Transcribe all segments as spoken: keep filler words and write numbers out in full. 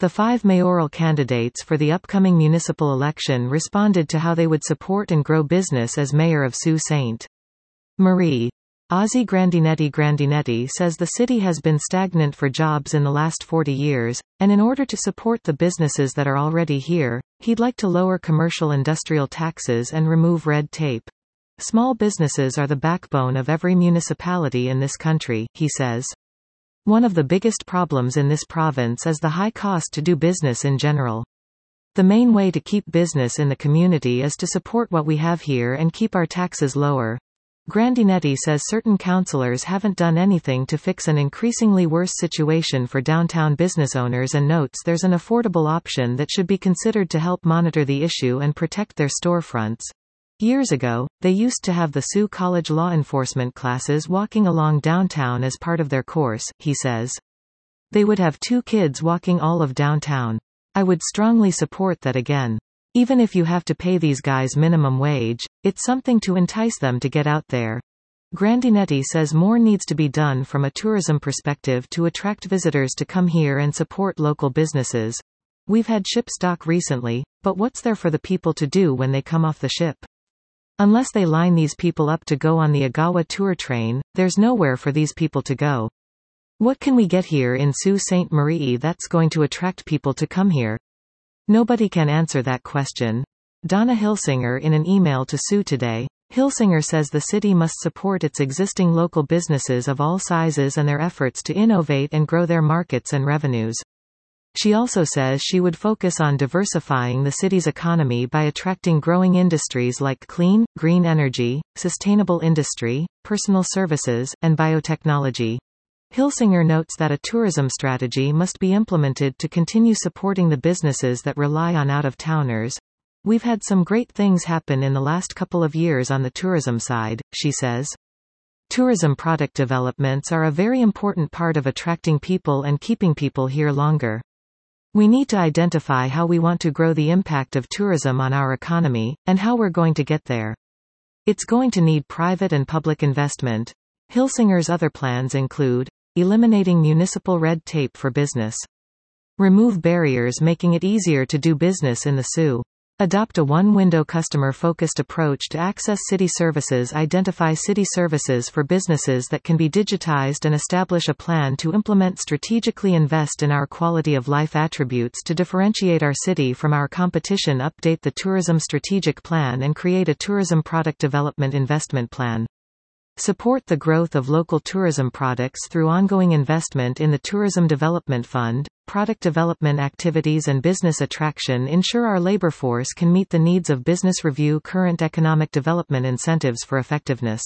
The five mayoral candidates for the upcoming municipal election responded to how they would support and grow business as mayor of Sault Ste. Marie. Ozzie Grandinetti Grandinetti says the city has been stagnant for jobs in the last forty years, and in order to support the businesses that are already here, he'd like to lower commercial industrial taxes and remove red tape. Small businesses are the backbone of every municipality in this country, he says. One of the biggest problems in this province is the high cost to do business in general. The main way to keep business in the community is to support what we have here and keep our taxes lower. Grandinetti says certain councillors haven't done anything to fix an increasingly worse situation for downtown business owners and notes there's an affordable option that should be considered to help monitor the issue and protect their storefronts. Years ago, they used to have the Sault College law enforcement classes walking along downtown as part of their course, he says. They would have two kids walking all of downtown. I would strongly support that again. Even if you have to pay these guys minimum wage, it's something to entice them to get out there. Grandinetti says more needs to be done from a tourism perspective to attract visitors to come here and support local businesses. We've had ship stock recently, but what's there for the people to do when they come off the ship? Unless they line these people up to go on the Agawa tour train, there's nowhere for these people to go. What can we get here in Sault Ste. Marie that's going to attract people to come here? Nobody can answer that question. Donna Hilsinger in an email to Sault Today. Hilsinger says the city must support its existing local businesses of all sizes and their efforts to innovate and grow their markets and revenues. She also says she would focus on diversifying the city's economy by attracting growing industries like clean, green energy, sustainable industry, personal services, and biotechnology. Hilsinger notes that a tourism strategy must be implemented to continue supporting the businesses that rely on out-of-towners. We've had some great things happen in the last couple of years on the tourism side, she says. Tourism product developments are a very important part of attracting people and keeping people here longer. We need to identify how we want to grow the impact of tourism on our economy, and how we're going to get there. It's going to need private and public investment. Hilsinger's other plans include eliminating municipal red tape for business, remove barriers making it easier to do business in the Sault, adopt a one-window customer-focused approach to access city services, identify city services for businesses that can be digitized, and establish a plan to implement strategically invest in our quality of life attributes to differentiate our city from our competition, update the tourism strategic plan and create a tourism product development investment plan. Support the growth of local tourism products through ongoing investment in the Tourism Development Fund, product development activities and business attraction. Ensure our labor force can meet the needs of business. Review current economic development incentives for effectiveness.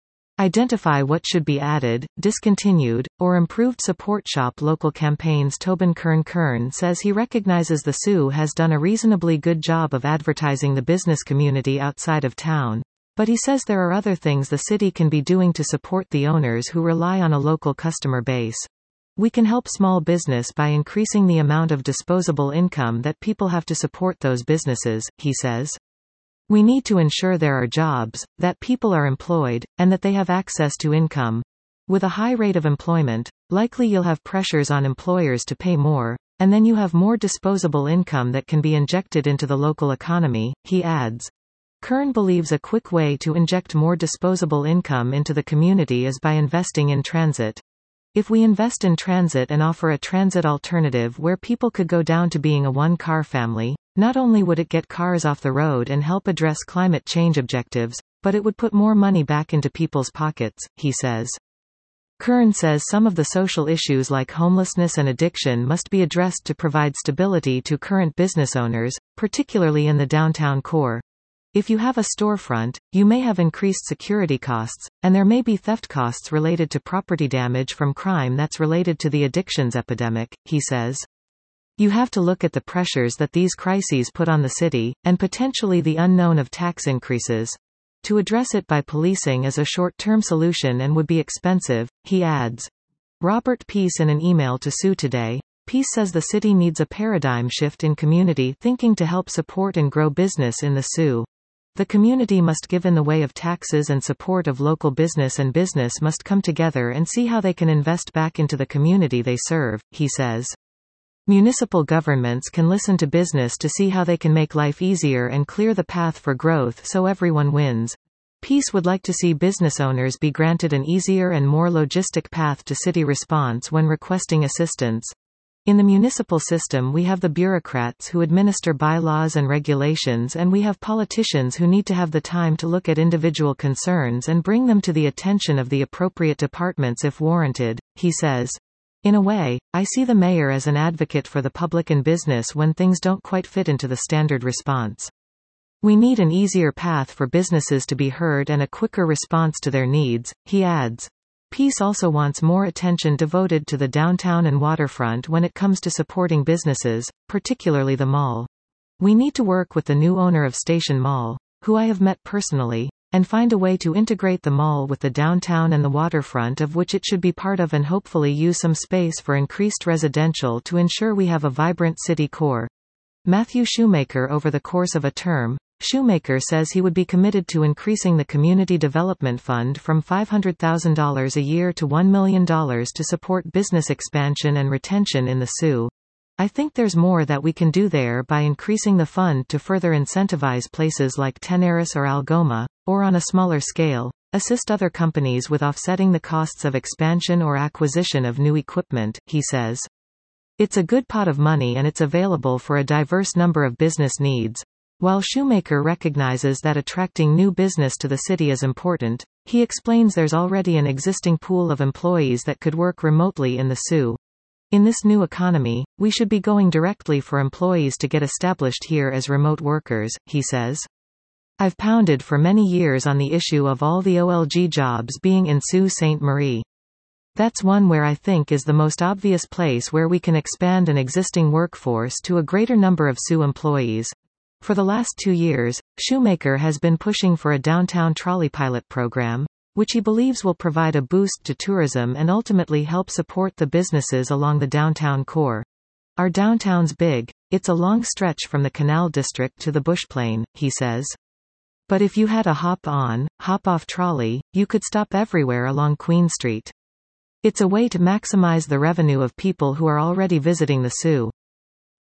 Identify what should be added, discontinued, or improved. Support shop local campaigns. Tobin Kern Kern says he recognizes the Sault has done a reasonably good job of advertising the business community outside of town. But he says there are other things the city can be doing to support the owners who rely on a local customer base. We can help small business by increasing the amount of disposable income that people have to support those businesses, he says. We need to ensure there are jobs, that people are employed, and that they have access to income. With a high rate of employment, likely you'll have pressures on employers to pay more, and then you have more disposable income that can be injected into the local economy, he adds. Kern believes a quick way to inject more disposable income into the community is by investing in transit. If we invest in transit and offer a transit alternative where people could go down to being a one-car family, not only would it get cars off the road and help address climate change objectives, but it would put more money back into people's pockets, he says. Kern says some of the social issues like homelessness and addiction must be addressed to provide stability to current business owners, particularly in the downtown core. If you have a storefront, you may have increased security costs, and there may be theft costs related to property damage from crime that's related to the addictions epidemic, he says. You have to look at the pressures that these crises put on the city, and potentially the unknown of tax increases. To address it by policing is a short-term solution and would be expensive, he adds. Robert Peace in an email to Sault Today. Peace says the city needs a paradigm shift in community thinking to help support and grow business in the Sault. The community must give in the way of taxes and support of local business, and business must come together and see how they can invest back into the community they serve, he says. Municipal governments can listen to business to see how they can make life easier and clear the path for growth so everyone wins. Peace would like to see business owners be granted an easier and more logistic path to city response when requesting assistance. In the municipal system we have the bureaucrats who administer bylaws and regulations, and we have politicians who need to have the time to look at individual concerns and bring them to the attention of the appropriate departments if warranted, he says. In a way, I see the mayor as an advocate for the public and business when things don't quite fit into the standard response. We need an easier path for businesses to be heard and a quicker response to their needs, he adds. Peace also wants more attention devoted to the downtown and waterfront when it comes to supporting businesses, particularly the mall. We need to work with the new owner of Station Mall, who I have met personally, and find a way to integrate the mall with the downtown and the waterfront of which it should be part of, and hopefully use some space for increased residential to ensure we have a vibrant city core. Matthew Shoemaker. Over the course of a term, Shoemaker says he would be committed to increasing the Community Development Fund from five hundred thousand dollars a year to one million dollars to support business expansion and retention in the S U. I think there's more that we can do there by increasing the fund to further incentivize places like Tenaris or Algoma, or on a smaller scale, assist other companies with offsetting the costs of expansion or acquisition of new equipment, he says. It's a good pot of money and it's available for a diverse number of business needs. While Shoemaker recognizes that attracting new business to the city is important, he explains there's already an existing pool of employees that could work remotely in the S U. In this new economy, we should be going directly for employees to get established here as remote workers, he says. I've pounded for many years on the issue of all the O L G jobs being in Sault Ste. Marie. That's one where I think is the most obvious place where we can expand an existing workforce to a greater number of S U employees. For the last two years, Shoemaker has been pushing for a downtown trolley pilot program, which he believes will provide a boost to tourism and ultimately help support the businesses along the downtown core. Our downtown's big, it's a long stretch from the Canal District to the Bushplain, he says. But if you had a hop-on, hop-off trolley, you could stop everywhere along Queen Street. It's a way to maximize the revenue of people who are already visiting the S U.